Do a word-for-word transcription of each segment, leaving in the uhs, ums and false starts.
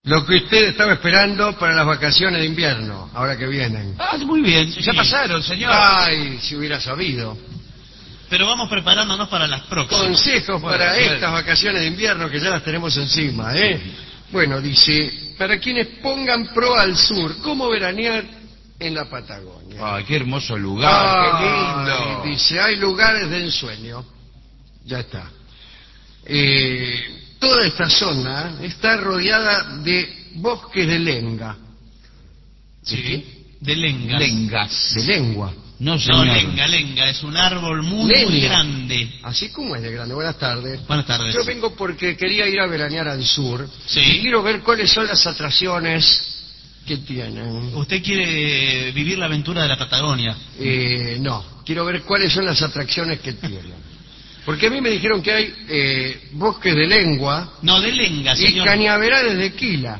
Lo que usted estaba esperando para las vacaciones de invierno, ahora que vienen. Ah, muy bien, Sí. ya pasaron, señor. Ay, si hubiera sabido. Pero vamos preparándonos para las próximas. Consejos Bueno, para bueno. estas vacaciones de invierno que ya las tenemos encima, ¿eh? Bueno, dice, para quienes pongan pro al sur, ¿cómo veranear en la Patagonia? Ay, qué hermoso lugar, Ay, qué lindo. dice, hay lugares de ensueño. Ya está. Eh, toda esta zona está rodeada de bosques de lenga. Sí. De lengas. Lengas. De lengua. No, No, señor. lenga, lenga. Es un árbol muy, Leña. muy grande. Así como es de grande. Buenas tardes. Buenas tardes. Yo vengo porque quería ir a veranear al sur. Sí. Y quiero ver cuáles son las atracciones que tienen. Usted quiere vivir la aventura de la Patagonia. Eh, no, quiero ver cuáles son las atracciones que tienen. Porque a mí me dijeron que hay eh, bosques de lengua No, de lenga, y señor. cañaverales de quila.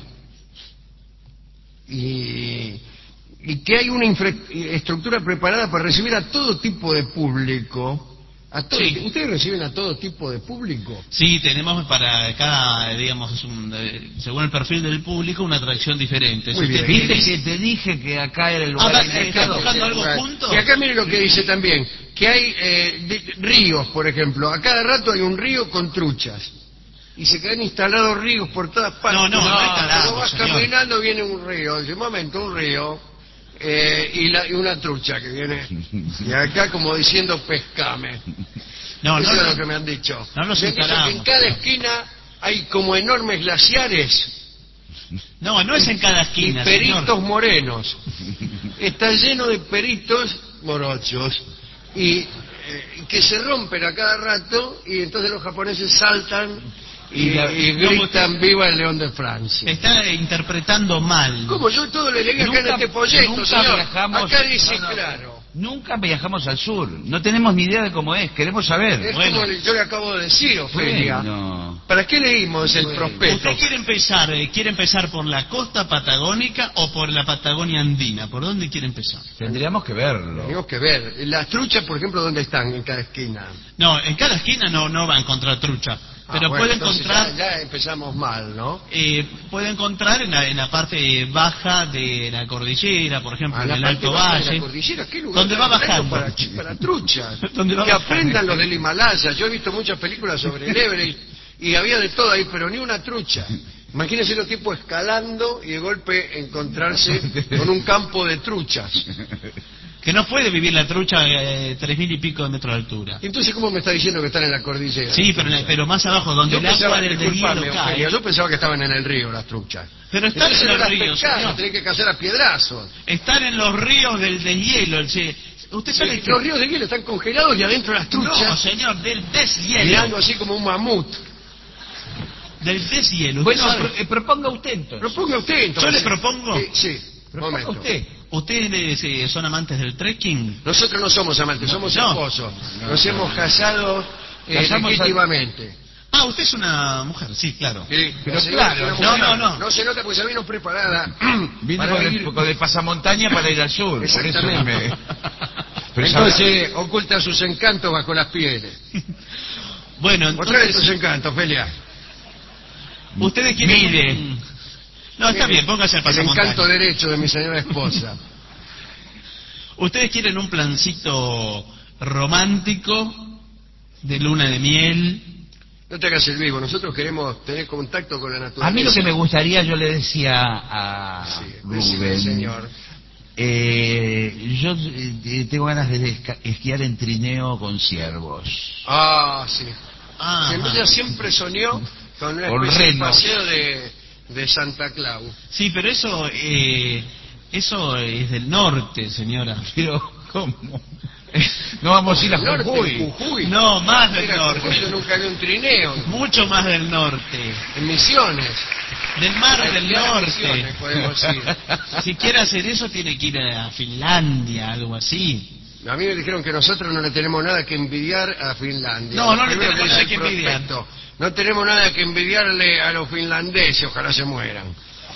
Y, y que hay una infraestructura preparada para recibir a todo tipo de público. A todo, Sí. ¿Ustedes reciben a todo tipo de público? Sí, tenemos para cada, digamos, es un, eh, según el perfil del público, una atracción diferente. Muy Si usted bien. tiene- ¿Viste que te dije que acá era el lugar Ah, va, indicado? ¿está buscando algo junto? Y acá mire lo que dice también, que hay eh, de- ríos, por ejemplo. A cada rato hay un río con truchas. Y se quedan instalados ríos por todas partes. No, no, no instalamos, Cuando vas señor. caminando viene un río. Dice, un momento, un río. eh, y, la- y una trucha que viene. Y acá como diciendo, pescame. No, Eso no, es no. lo que me han dicho. No los me han dicho que en instalamos. cada esquina hay como enormes glaciares No, no es en cada y esquina, peritos señor. morenos. Está lleno de peritos morochos y eh, que se rompen a cada rato y entonces los japoneses saltan y, Y la- y no, gritan usted- viva el león de Francia. Está interpretando mal. ¿Cómo? Yo todo le leí acá en Nunca- este folleto, nunca señor. viajamos- Acá dice no, no. claro. Nunca viajamos al sur. No tenemos ni idea de cómo es. Queremos saber. Es Bueno. como le- yo le acabo de decir, Ofelia. Bueno. ¿Para qué leímos el prospecto? ¿Usted quiere empezar, eh, quiere empezar por la costa patagónica o por la Patagonia andina? ¿Por dónde quiere empezar? Tendríamos que verlo. Tenemos que ver. Las truchas, por ejemplo, ¿dónde están en cada esquina? No, en cada esquina no, no va a encontrar trucha. Pero Ah, bueno, puede entonces encontrar, Ya, ya empezamos mal, ¿no? eh, puede encontrar en la, en la parte baja de la cordillera, por ejemplo, A en la el parte Alto baja de Valle. la cordillera, ¿qué lugar donde tan va extraño bajando. para, chi- para truchas? Donde va que bajando. aprendan los del Himalaya. Yo he visto muchas películas sobre el Everest y había de todo ahí, pero ni una trucha. Imagínense los tipos escalando y de golpe encontrarse con un campo de truchas. Que no puede vivir la trucha a eh, tres mil y pico de metros de altura. Entonces, ¿cómo me está diciendo que están en la cordillera? Sí, pero, pero más abajo, donde Yo el agua pensaba, del disculpame, deshielo cae. Ofelia, yo pensaba que estaban en el río las truchas. Pero están Entonces en no los las ríos, pescás, señor. las tenés que cazar a piedrazos. Están en los ríos del deshielo. el che- Usted sabe Sí, que... los ríos de hielo están congelados y adentro las No, truchas señor, del deshielo. mirando así como un mamut. Del deshielo. Bueno, ¿Usted sabe? pro- eh, proponga usted entonces. Proponga usted entonces. Yo le propongo. Eh, sí, Proponga momento. usted. ¿Ustedes eh, son amantes del trekking? Nosotros no somos amantes, somos No. esposos. Nos hemos casado eh, Casamos al- legítimamente. Ah, usted es una mujer, sí, claro. Sí, Pero la señora claro, es una no, mujer. no, no. No se nota porque se vino preparada Vine para con ir. el, con el pasamontaña para ir al sur. Por eso Exactamente. me... Pero Entonces oculta sus encantos bajo las pieles. Bueno, Otra vez sus entonces, encantos, Felia. ustedes quieren... Mire. un- No, está bien, póngase el El pasamontaña. encanto derecho de mi señora esposa. ¿Ustedes quieren un plancito romántico de luna de miel? No te hagas el vivo, nosotros queremos tener contacto con la naturaleza. a mí lo que me gustaría, yo le decía a Sí, decime, Rubén, señor. eh, yo eh, tengo ganas de esca- esquiar en trineo con ciervos. Ah, sí. Ah, Ella siempre soñó con una Con especie de reno. paseo de, de Santa Claus. sí, pero eso, eh, eso es del norte, señora. Pero, ¿cómo? No vamos a ir a Del norte, Jujuy. Jujuy. No, más del Mira, norte. Jujuy, yo nunca vi un trineo Mucho más del norte. en Misiones. Del mar del Cantidad de norte. misiones, podemos ir. Si quiere hacer eso, tiene que ir a Finlandia, algo así. A mí me dijeron que nosotros no le tenemos nada que envidiar a Finlandia. No, no le Primero tenemos que nada dice que el envidiar. prospecto. No tenemos nada que envidiarle a los finlandeses, ojalá se mueran.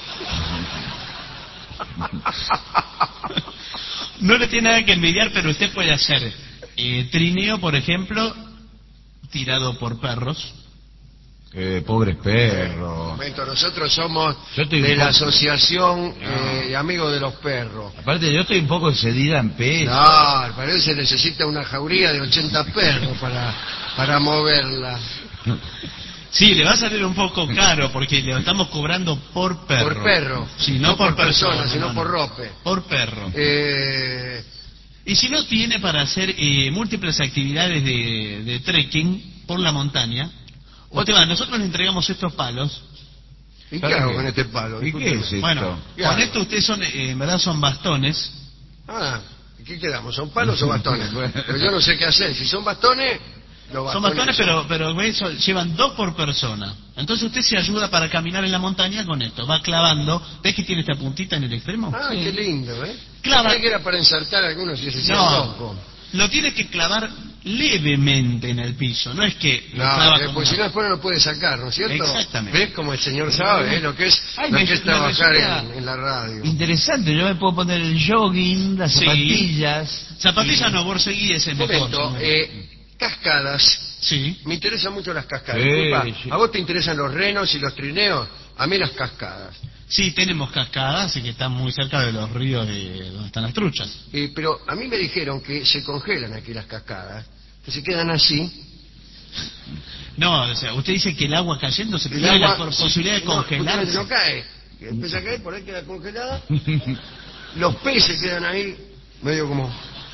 No le tiene nada que envidiar, pero usted puede hacer eh, trineo, por ejemplo, tirado por perros. Eh, pobres perros. Momento, nosotros somos Yo estoy de un la poco- asociación No. eh, de amigos de los perros. Aparte, yo estoy un poco excedida en peso. No, parece que necesita una jauría de ochenta perros para, para moverla. Sí, le va a salir un poco caro porque le estamos cobrando por perro. Por perro. Sí, no, No por, por persona, persona, sino no, por no. rope. Por perro. Eh, Y si no tiene para hacer eh, múltiples actividades de, de trekking por la montaña, usted va, nosotros le entregamos estos palos. ¿Y qué ¿Para hago qué? con este palo? ¿Y qué es esto? Bueno, ¿Qué con hago? esto ustedes son, eh, en verdad son bastones. Ah, ¿y qué quedamos? ¿Son palos o bastones? Pero yo no sé qué hacer. Si son bastones, los bastones Son bastones, pero, pero eso, llevan dos por persona. Entonces usted se ayuda para caminar en la montaña con esto. Va clavando. ¿Ves que tiene esta puntita en el extremo? Ah, Sí. qué lindo, ¿eh? Clava- Creí que era para ensartar algunos y se hacían No, loco. lo tiene que clavar levemente en el piso. No es que lo No, clava eh, con porque una- si no después no lo puede sacar, ¿no es cierto? Exactamente. ¿Ves como el señor sabe eh, lo que es, Ay, lo me- que es me trabajar resulta en, en la radio? Interesante, yo me puedo poner el jogging, las Sí. zapatillas. Zapatillas y- no, borseguíes es Un mejor. momento, señor. eh, cascadas. Sí. Me interesan mucho las cascadas. Sí, Disculpa, sí. ¿a vos te interesan los renos y los trineos? A mí las cascadas. Sí, tenemos cascadas, así que están muy cerca de los ríos de donde están las truchas. Eh, pero a mí me dijeron que se congelan aquí las cascadas, que se quedan así. No, o sea, usted dice que el agua cayendo se El pierde la agua- por- posibilidad de no, congelarse. justamente no cae. Empieza a caer, por ahí queda congelada. Los peces quedan ahí medio como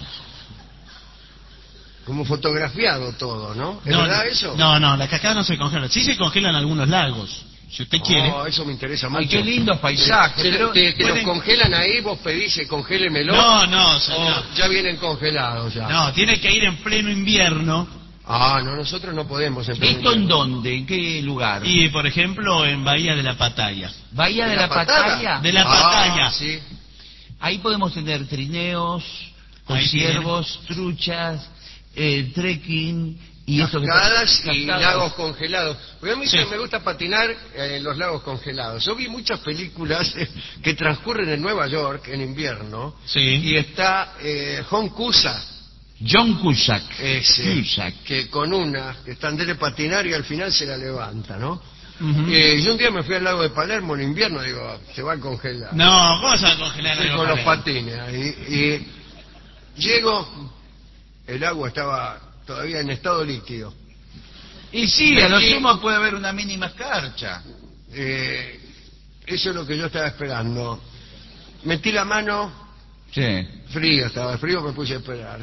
como fotografiado todo, ¿no? ¿Es no, verdad no, eso? No, no, las cascadas no se congelan. Sí se congelan algunos lagos, si usted quiere. Oh, eso me interesa mucho. Ay, qué lindos paisajes. Te, pero- te- te los pueden- congelan ahí, vos pedís, eh, congélemelo. No, no, señor. O ya vienen congelados ya. No, tiene que ir en pleno invierno Ah, no, nosotros no podemos. En ¿Esto en dónde? ¿En qué lugar? y, por ejemplo, en Bahía de la Pataya. Bahía de, la, patada? Pataya. De la Ah, Pataya. sí. Ahí podemos tener trineos, con Ahí ciervos, truchas, eh, trekking y esto que está- Cascadas y cascadas. lagos congelados. Porque a mí Sí. me gusta patinar eh, en los lagos congelados. Yo vi muchas películas eh, que transcurren en Nueva York en invierno. Sí. Y está eh, John Cusack, John Cusack. ese, Cusack. que con una, que está andando a patinar y al final se la levanta, ¿no? Ujú. Eh, yo un día me fui al lago de Palermo en invierno, digo, se va a congelar. No, ¿cómo se va a congelar Fui algo con los para él? patines ahí. Y llego, el agua estaba todavía en estado líquido. Y sí, a lo Aquí- sumo puede haber una mínima escarcha. Eh, eso es lo que yo estaba esperando. Metí la mano, Sí. frío, estaba frío, me puse a esperar.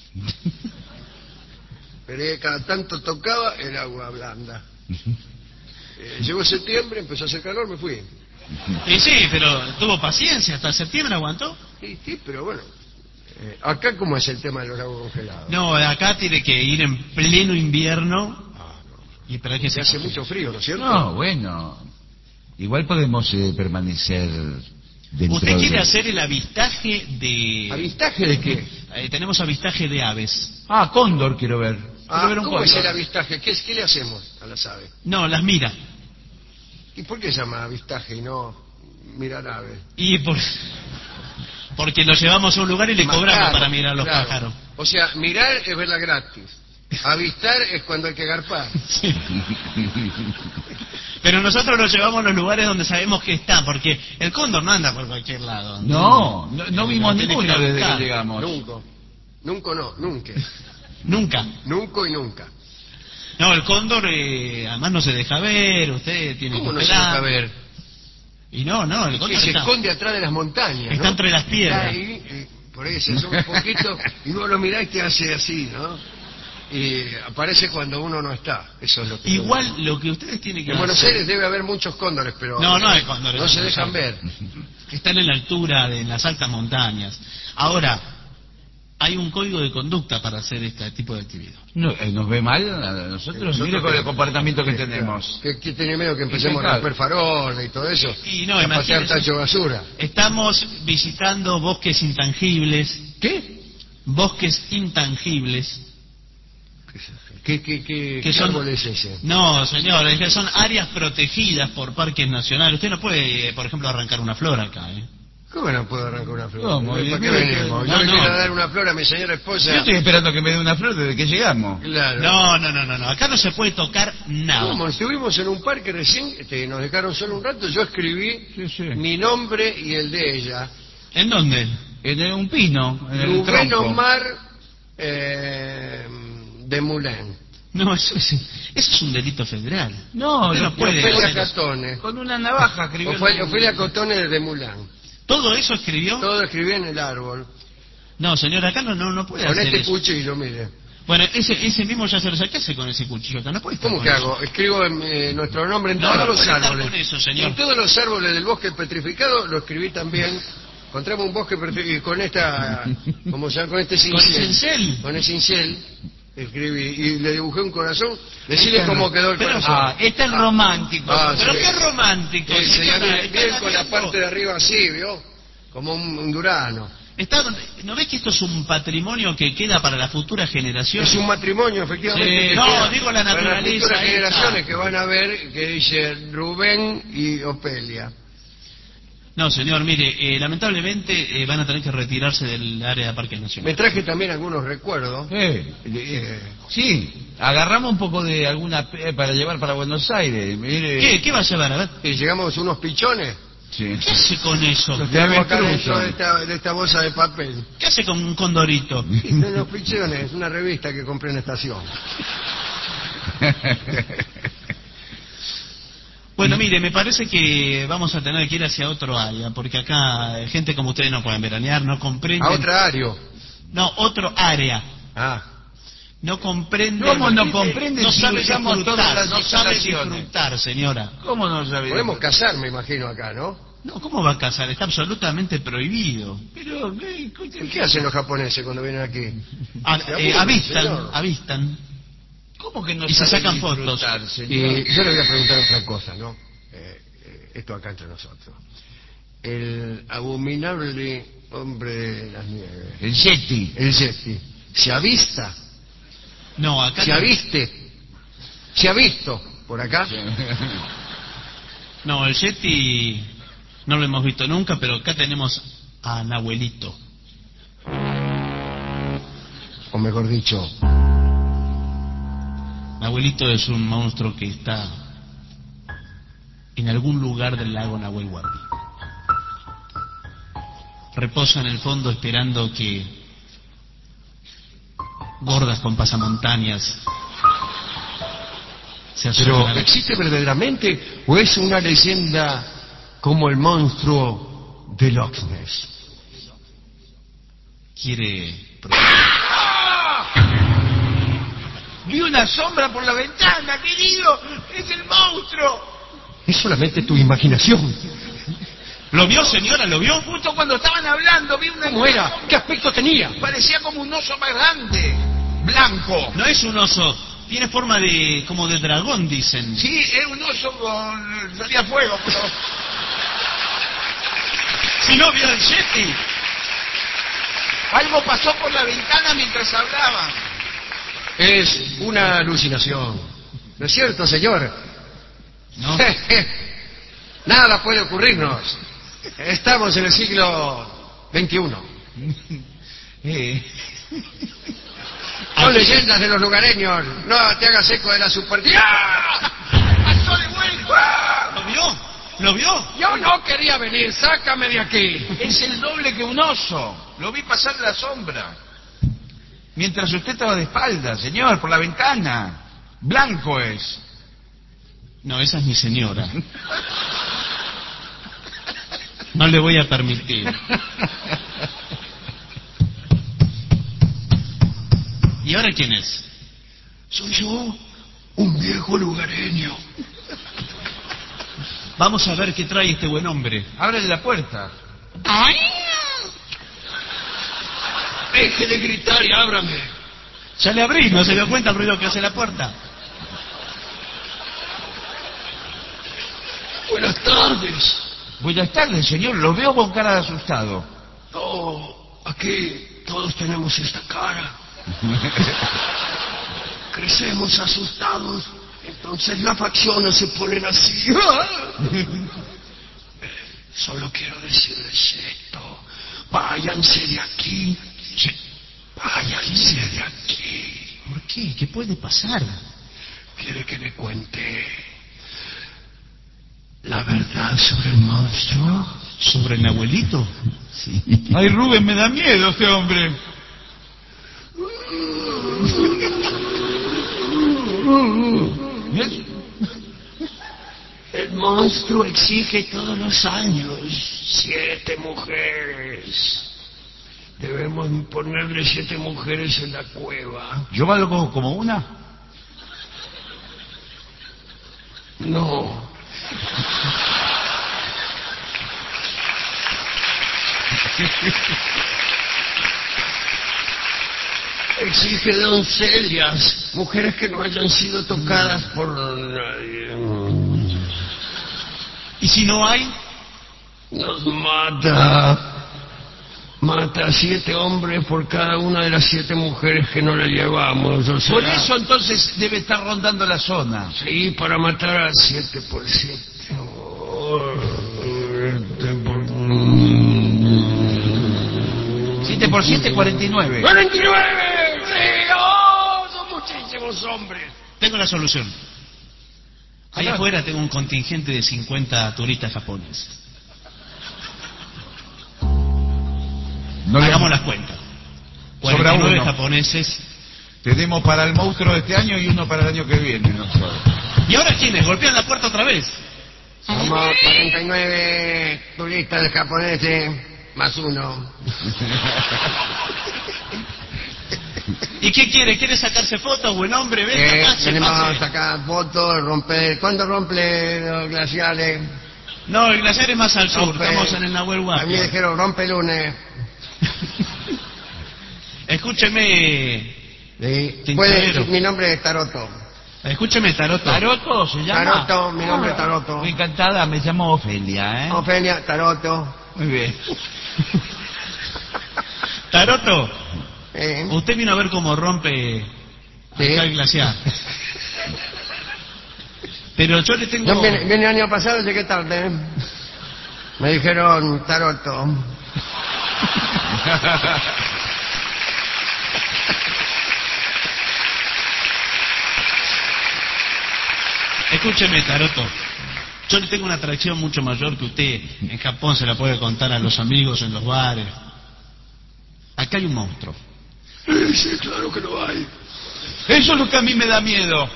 Esperé, cada tanto tocaba el agua blanda. Eh, llegó septiembre, empezó a hacer calor, me fui. Y sí, pero tuvo paciencia, hasta septiembre aguantó. Sí, sí, pero bueno. Eh, acá, ¿cómo es el tema de los lagos congelados? No, acá tiene que ir en pleno invierno Ah, no. y esperar que Se se hace congele. mucho frío, ¿no es cierto? No, bueno. Igual podemos eh, permanecer dentro ¿Usted quiere de- hacer el avistaje de...? ¿Avistaje de qué? Eh, tenemos avistaje de aves. Ah, cóndor quiero ver. Quiero Ah, ver un ¿cómo es cóndor. el avistaje? ¿Qué, es- ¿Qué le hacemos a las aves? No, las mira. ¿Y por qué se llama avistaje y no mirar aves? Y por... porque lo llevamos a un lugar y le Más cobramos caro, para mirar los claro. pájaros. O sea, mirar es verla gratis. Avistar es cuando hay que garpar. Sí. Pero nosotros lo llevamos a los lugares donde sabemos que está, porque el cóndor no anda por cualquier lado. No, no, no vimos Lo tiene ninguno que desde buscar. que llegamos. Nunca. Nunca no, nunca. Nunca. Nunca y nunca. No, el cóndor eh, además no se deja ver, usted tiene ¿Cómo que no se esperar. deja ver? Y no, no, el Que cóndor se está... esconde atrás de las montañas, Está ¿no? entre las piedras. Está ahí, y por ahí se asoma un poquito y vos lo mirás y te hace así, ¿no? Y aparece cuando uno no está. Eso es lo que Igual lo que ustedes tienen que En Buenos hacer... Aires debe haber muchos cóndores, pero No, no hay cóndores no en se Buenos dejan Aires. ver. que están en la altura, de en las altas montañas. Ahora, hay un código de conducta para hacer este tipo de actividad. No, eh, ¿Nos ve mal a nosotros? Nosotros Mire con el que- comportamiento que que- tenemos. Que, que tiene miedo que empecemos a Impecable. romper faroles y todo eso. Y no, a patear imagínese. tacho de basura. Estamos visitando bosques intangibles. ¿Qué? Bosques intangibles. ¿Qué, qué, qué, Que qué son- árbol es ese? No, señor, es que son áreas protegidas por parques nacionales. Usted no puede, eh, por ejemplo, arrancar una flor acá, ¿eh? ¿Cómo no puedo arrancar una flor? ¿Cómo? ¿Para qué Mire, venimos? no, Yo le no. quiero dar una flor a mi señora esposa. Yo estoy esperando que me dé una flor desde que llegamos. Claro. No, no, no, no, no. Acá no se puede tocar nada. ¿Cómo? Estuvimos en un parque recién, este, nos dejaron solo un rato, yo escribí Sí, sí. mi nombre y el de ella. ¿En dónde? En el- un pino, en el Rubén tronco. Omar eh, de Moulin. No, eso es, eso es un delito federal. No, Usted yo- no puede Ofelia hacer eso. Catone. Con una navaja escribió. Ofelia, Ofelia Cotone de Moulin. ¿Todo eso escribió? Todo escribí en el árbol. No, señor, acá no, no, no puede Con hacer este eso. cuchillo, mire. Bueno, ese, ese mismo ya se lo saqué. ¿Qué hace con ese cuchillo acá? No puede estar ¿Cómo con que eso. hago? Escribo en, eh, nuestro nombre en No, todos no los puede estar árboles. con eso, señor. En todos los árboles del bosque petrificado lo escribí también. Encontramos un bosque petrificado y con esta, como se llama, con este cincel. ¿Con el cincel? Con el cincel escribí y le dibujé un corazón. Decirle cómo quedó el Pero- corazón. Ah, este es romántico. Ah, Pero sí. qué romántico. Sí, señora, señor, está bien con la viendo. parte de arriba así, ¿vio? Como un, un durano. Está donde- ¿No ves que esto es un patrimonio que queda para la futura generación? Es un matrimonio, efectivamente. Sí, que no, queda digo la para naturaleza las futuras esa. generaciones que van a ver que dice Rubén y Ofelia. No, señor, mire, eh, lamentablemente eh, van a tener que retirarse del área de parques Me nacionales. traje también algunos recuerdos. Eh, eh, sí, agarramos un poco de alguna pe- para llevar para Buenos Aires. Mire. ¿Qué? ¿Qué va a llevar? A ver. Y llegamos unos pichones. Sí. ¿Qué hace con eso? Los tenemos acá avestruz dentro son. de esta, de esta bolsa de papel. ¿Qué hace con un condorito? De los pichones, una revista que compré en estación. Bueno, mire, me parece que vamos a tener que ir hacia otro área, porque acá eh, gente como ustedes no pueden veranear, no comprenden. A otra área. No, otro área. Ah, No comprende. ¿Cómo no comprende No si sabe usamos disfrutar, todas las no sabe instalaciones? disfrutar, señora. ¿Cómo no sabía? podemos casar, me imagino, acá, ¿no? No, ¿cómo va a casar? Está absolutamente prohibido. Pero, ¿qué, ¿Y qué hacen los japoneses cuando vienen aquí? A- Se eh, aburren, avistan, señor. avistan. ¿Cómo que no Y se sabe sacan disfrutar, fotos. señor? Y yo le voy a preguntar otra cosa, ¿no? Eh, eh, esto acá entre nosotros. El abominable hombre de las nieves, El Yeti. el Yeti, ¿se avista? No, acá ¿Se no. aviste? ¿Se ha visto por acá? No, el Yeti no lo hemos visto nunca, pero acá tenemos a Nahuelito. O mejor dicho, Nahuelito es un monstruo que está en algún lugar del lago Nahuel Huapi. Reposa en el fondo esperando que gordas con pasamontañas se asomen ¿pero a la- existe verdaderamente o es una leyenda como el monstruo de Loch Ness? quiere... Vi una sombra por la ventana, querido. Es el monstruo. Es solamente tu imaginación. ¿Lo vio, señora? ¿Lo vio? Justo cuando estaban hablando, vi una. ¿Cómo era? ¿Qué aspecto tenía? Parecía como un oso más grande. Blanco. No es un oso, tiene forma de como de dragón, dicen. Sí, era un oso con. salía fuego, pero. Si no vio el Yeti. Algo pasó por la ventana mientras hablaban. Es una alucinación. ¿No es cierto, señor? No. Nada puede ocurrirnos. Estamos en el siglo veintiuno. Eh. Son leyendas de los lugareños. No te hagas eco de la superstición. ¡Pasó de vuelta! ¿Lo vio? ¿Lo vio? Yo no quería venir. Sácame de aquí. Es el doble que un oso. Lo vi pasar en la sombra. Mientras usted estaba de espaldas, señor, por la ventana. Blanco es. No, esa es mi señora. No le voy a permitir. ¿Y ahora quién es? Soy yo, un viejo lugareño. Vamos a ver qué trae este buen hombre. Ábrele la puerta. Deje de gritar y ábrame. Ya le abrí, ¿no se dio cuenta el ruido que hace la puerta? Buenas tardes. Buenas tardes, señor. Lo veo con cara de asustado. No, aquí todos tenemos esta cara. Crecemos asustados, entonces las facciones se ponen así. Solo quiero decirles esto. Váyanse de aquí. Sí. Váyanse de aquí. ¿Por qué? ¿Qué puede pasar? ¿Quiere que le cuente la verdad sobre el monstruo? ¿Sobre el abuelito? Sí. Ay, Rubén, me da miedo este hombre. ¿Ves? El monstruo exige todos los años siete mujeres. Debemos ponerle siete mujeres en la cueva. ¿Yo valgo como una? No. Exige doncellas, mujeres que no hayan sido tocadas por nadie. ¿Y si no hay? Nos mata. Mata a siete hombres por cada una de las siete mujeres que no le llevamos. O sea, Por eso entonces debe estar rondando la zona. sí, para matar a siete por siete. Oh, este por... siete por siete, cuarenta y nueve. ¡cuarenta y nueve! ¡Sí! ¡Oh! Son muchísimos hombres. Tengo la solución. Allá Acá. afuera tengo un contingente de cincuenta turistas japoneses. No le- Hagamos las cuentas. Sobra cuarenta y nueve uno. japoneses. Tenemos para el monstruo de este año y uno para el año que viene. ¿No? ¿Y ahora quiénes? ¿Golpean la puerta otra vez? Somos cuarenta y nueve turistas japoneses más uno. ¿Y qué quiere? ¿Quiere sacarse fotos, buen hombre? Venga, Eh, pase, tenemos pase. acá fotos, romper... ¿Cuándo rompe los glaciares? No, el glaciar es más al sur. Rompe- Estamos en el Nahuel A mí Huapi. dijeron rompe el lunes. Escúcheme, Sí. Tintorero. Puede, mi nombre es Taroto. escúcheme, Taroto. ¿Taroto se llama? Taroto, mi nombre es Taroto. Muy encantada, me llamo Ofelia, ¿eh? Ofelia, Taroto. Muy bien. Taroto, Eh, usted vino a ver cómo rompe Sí. acá el glaciar. Pero yo le tengo... Yo vine, vine el año pasado, llegué tarde. Me dijeron Taroto. Escúcheme, Taroto. Yo le tengo una atracción mucho mayor que usted. En Japón se la puede contar a los amigos en los bares. Acá hay un monstruo. Eh, Sí, claro que lo hay. Eso es lo que a mí me da miedo.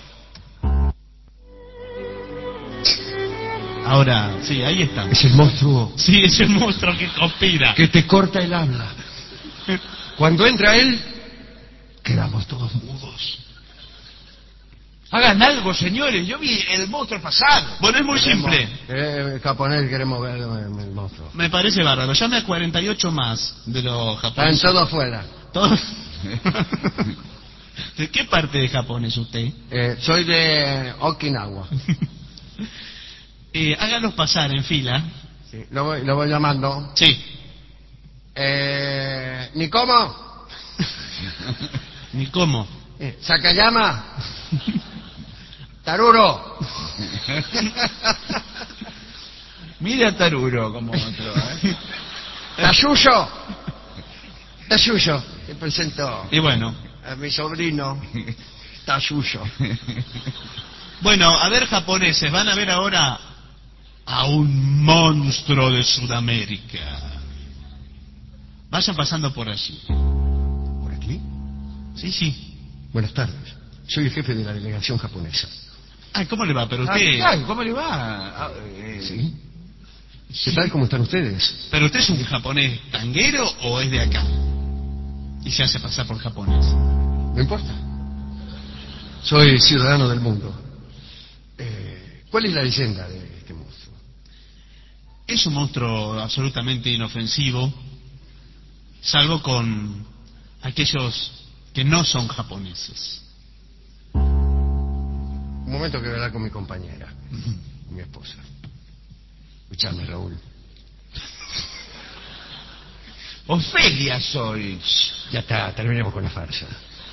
Ahora, sí, ahí está. Es el monstruo Sí, es el monstruo que conspira. que te corta el habla. Cuando entra él, quedamos todos mudos. Hagan algo, señores. Yo vi el monstruo pasado. Bueno, es muy simple. Eh, japonés, queremos ver el, el monstruo. Me parece bárbaro. Llame a cuarenta y ocho más de los Están japoneses. todos afuera. Todos. ¿De qué parte de Japón es usted? Eh, soy de Okinawa. Eh, hágalos pasar en fila. Sí, lo, voy, lo voy llamando. Sí. Eh, ¿Nikomo? Ni cómo. Eh, ¿Sakayama? ¿Taruro? Mira a Taruro como otro, ¿eh? ¿Tayuyo? Tayuyo. Te presento Y bueno. a mi sobrino Tayuyo. Bueno, a ver, japoneses, van a ver ahora a un monstruo de Sudamérica. Vayan pasando por allí. ¿Por aquí? Sí, sí. Buenas tardes. Soy el jefe de la delegación japonesa. Ay, ¿cómo le va? Pero Ah, usted... ¿qué tal? ¿Cómo le va? Ah, eh, ¿Sí? ¿Qué tal? ¿Cómo están ustedes? ¿Pero usted es un japonés tanguero o es de acá? Y se hace pasar por japonés. No importa. Soy ciudadano del mundo. Eh, ¿Cuál es la leyenda de este monstruo? Es un monstruo absolutamente inofensivo, salvo con aquellos que no son japoneses. Un momento que voy a hablar con mi compañera, mi esposa. Escuchame, Raúl. Ofelia soy. Ya está, terminemos con la farsa.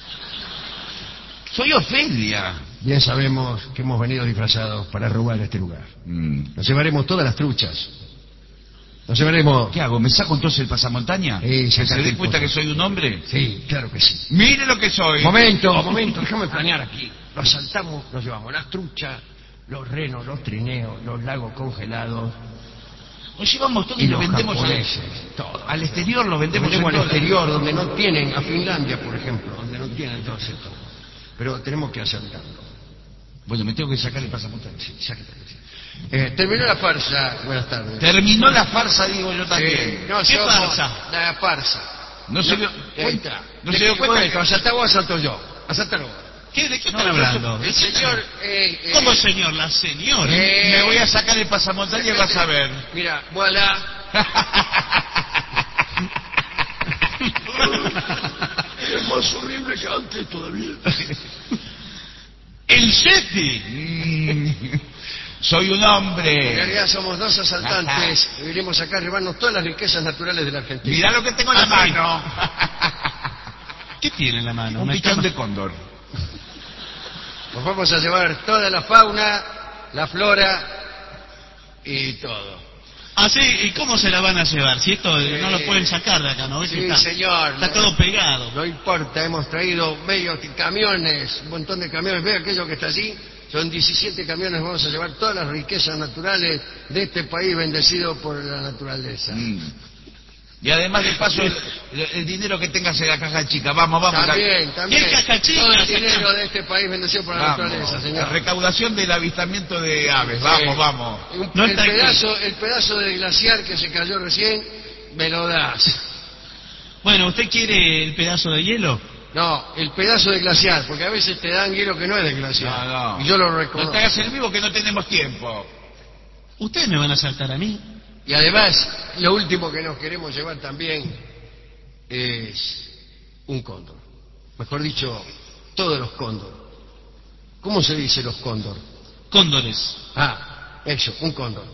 Soy Ofelia. Bien sabemos que hemos venido disfrazados para robar este lugar. Mm. Nos llevaremos todas las truchas Nos llevaremos... ¿Qué hago? ¿Me saco entonces el pasamontaña? Sí, ¿Que se sacate dé el cuenta que pasamontaña. soy un hombre? Sí, claro que sí. Mire lo que soy. Momento, momento, déjame planear aquí. Lo asaltamos, nos llevamos las truchas, los renos, los trineos, los lagos congelados. Nos llevamos todo Y y lo los vendemos al, japoneses, todo. al exterior, lo Lo vendemos, vendemos en al dólares. exterior, donde no tienen, a Finlandia, por ejemplo, donde no tienen todo esto. Pero tenemos que asaltarlo. Bueno, me tengo que sacar el pasamontaña. Sí, sáquetelo, sí. Eh, terminó la farsa. Buenas tardes. Terminó la farsa, digo yo también. Eh, no, ¿Qué somos farsa? La farsa. No se dio eh, cuenta. No de se dio que, cuenta. momento, ¿asaltá vos o asalto yo? Asaltalo. ¿Qué, ¿De qué No, están yo hablando? El señor... Eh, eh, ¿Cómo señor? La señora. eh, Me voy a sacar el pasamontaña y vas a ver. Mira, voilà. Es más horrible que antes todavía. ¡El Yeti! Mm, Soy un En hombre. realidad somos dos asaltantes y venimos acá a robarnos todas las riquezas naturales de la Argentina. Mirá lo que tengo en la Ah, sí. mano. ¿Qué tiene en la mano? Un Una pichón cama- de cóndor. Nos vamos a llevar toda la fauna, la flora y todo. Ah, sí, ¿y cómo se la van a llevar? Si esto eh, no lo Eh, pueden sacar de acá, ¿no ves que Sí, está, señor. está no- todo pegado. No importa, hemos traído medios camiones, un montón de camiones. Ve aquello que está allí, son diecisiete camiones, vamos a llevar todas las riquezas naturales de este país bendecido por la naturaleza. Mm. Y además de paso, el, el dinero que tengas en la caja chica. Vamos, vamos. También, también. ¿Qué caja chica, Todo el señor? dinero de este país bendecido por la Vamos. naturaleza, La señor. recaudación del avistamiento de aves. Vamos, Sí. vamos. Un- No el, está aquí. pedazo, el pedazo de glaciar que se cayó recién, me lo das. Bueno, ¿usted quiere el pedazo de hielo? No, el pedazo de glaciar, porque a veces te dan hielo que no es de glaciar. No, no. Y yo lo No reconozco. te hagas el vivo que no tenemos tiempo. ¿Ustedes me van a saltar a mí? Y además, lo último que nos queremos llevar también es un cóndor. Mejor dicho, todos los cóndor. ¿Cómo se dice los cóndor? Cóndores. Ah, eso, un cóndor.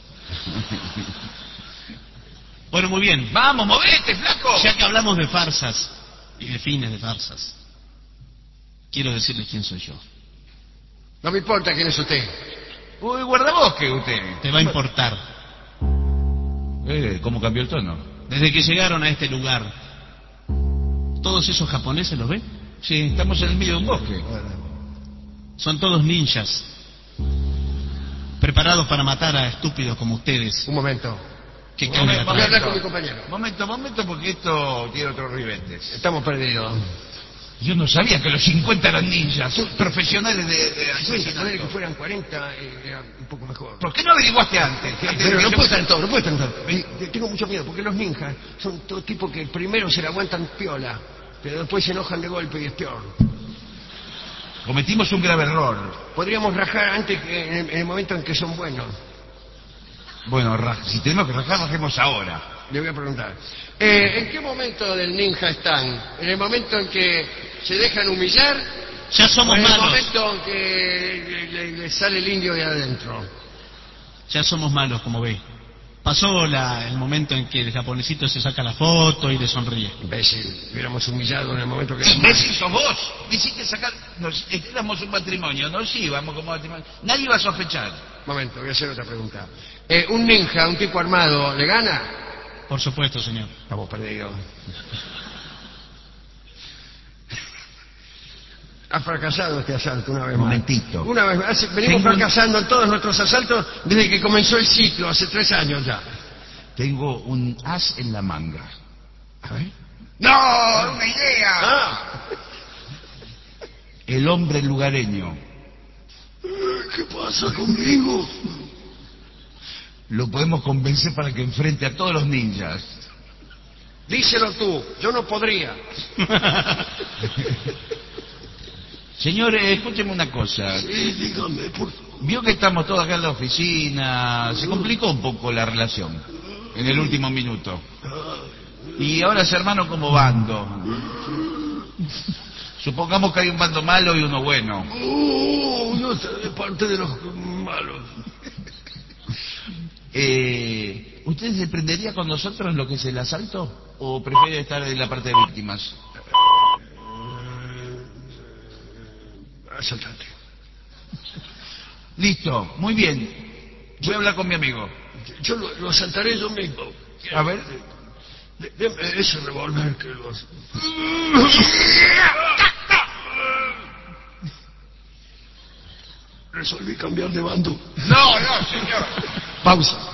Bueno, muy bien. Vamos, movete, flaco. Ya que hablamos de farsas y de fines de farsas, quiero decirles quién soy yo. No me importa quién es usted. Uy, guardabosque usted. Te va a importar. Eh, ¿Cómo cambió el tono? Desde que llegaron a este lugar, todos esos japoneses, ¿los ven? Sí, estamos en el medio de un bosque. Son todos ninjas, preparados para matar a estúpidos como ustedes, Un momento. que caen en la Voy a hablar trampa. con mi compañero. Momento, momento, porque esto tiene otros ribetes. Estamos perdidos. Yo no sabía que los cincuenta eran ninjas, profesionales de, de Cincuenta, poner que asesinato. fueran cuarenta, eh, era un poco mejor. ¿Por qué no averiguaste antes? Antes de Pero que no yo- puede estar en todo, no puede estar en todo. Eh, Tengo mucho miedo, porque los ninjas son todo tipo que primero se la aguantan piola, pero después se enojan de golpe y es peor. Cometimos un grave error. Podríamos rajar antes que en el, en el momento en que son buenos. Bueno, ra- si tenemos que rajar, rajemos ahora. Le voy a preguntar. Eh, ¿En qué momento del ninja están? ¿En el momento en que se dejan humillar? Ya ¿O somos en el malos, momento en que le, le- le sale el indio de adentro? ya somos malos, como ve. Pasó la- el momento en que el japonesito se saca la foto y le sonríe. Imbécil, hubiéramos humillado en el momento que... Imbécil sos vos. Me hiciste sacar. Nos, éramos un matrimonio, nos íbamos como matrimonio. Nadie iba a sospechar. Momento, voy a hacer otra pregunta. Eh, ¿Un ninja, un tipo armado, le gana? Por supuesto, señor. Estamos perdidos. Ha fracasado este asalto una vez más. Momentito. Una vez más. Hace- Venimos Tengo un- fracasando en todos nuestros asaltos desde que comenzó el ciclo, hace tres años ya. Tengo un as en la manga. A ver. ¡No! ¡Una idea! Ah, El hombre lugareño. ¿qué pasa conmigo? Lo podemos convencer para que enfrente a todos los ninjas. Díselo tú, yo no podría. Señor, eh, escúcheme una cosa. Sí, dígame, por favor. Vio que estamos todos acá en la oficina. Se complicó un poco la relación en el último minuto. Y ahora se hermano como bando. Supongamos que hay un bando malo y uno bueno. Oh, no sé, de parte de los malos. Eh, ¿Usted se prendería con nosotros en lo que es el asalto? ¿O prefiere estar en la parte de víctimas? Asaltante. Listo, muy bien. Voy a hablar con mi amigo. yo lo, lo asaltaré yo mismo. A ver. De- Deme ese revólver que lo hace. Resolví cambiar de bando. No, no, señor. Pausa.